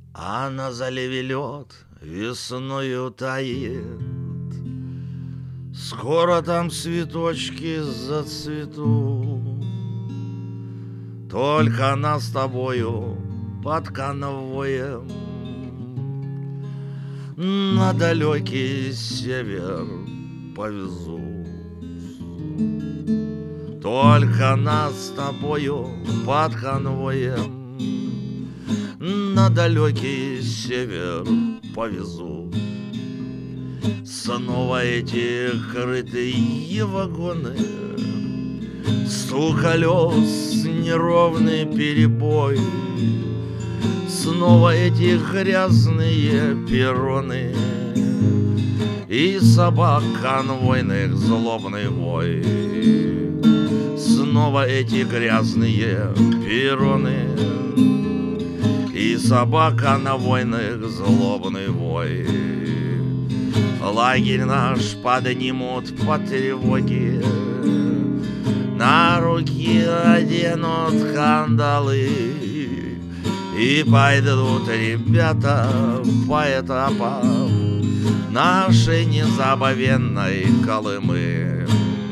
А на заливе лед весною тает. Скоро там цветочки зацветут. Только нас с тобою под конвоем на далекий север повезут. Только нас с тобою под конвоем на далекий север повезут. Снова эти крытые вагоны, стук колес, неровный перебой. Снова эти грязные перроны и собак конвойных злобный вой. Снова эти грязные перроны и собак конвойных злобный вой. Лагерь наш поднимут по тревоге, на руки оденут кандалы, и пойдут ребята по этапам нашей незабвенной Колымы.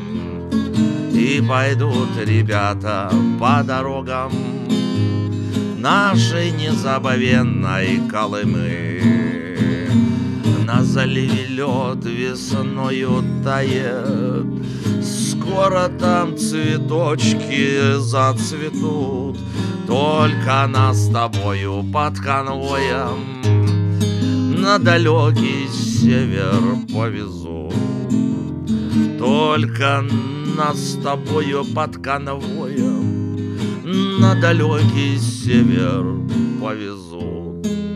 И пойдут ребята по дорогам нашей незабвенной Колымы. На заливе лед весною тает, скоро там цветочки зацветут. Только нас с тобою под конвоем на далекий север повезут. Только нас с тобою под конвоем на далекий север повезут.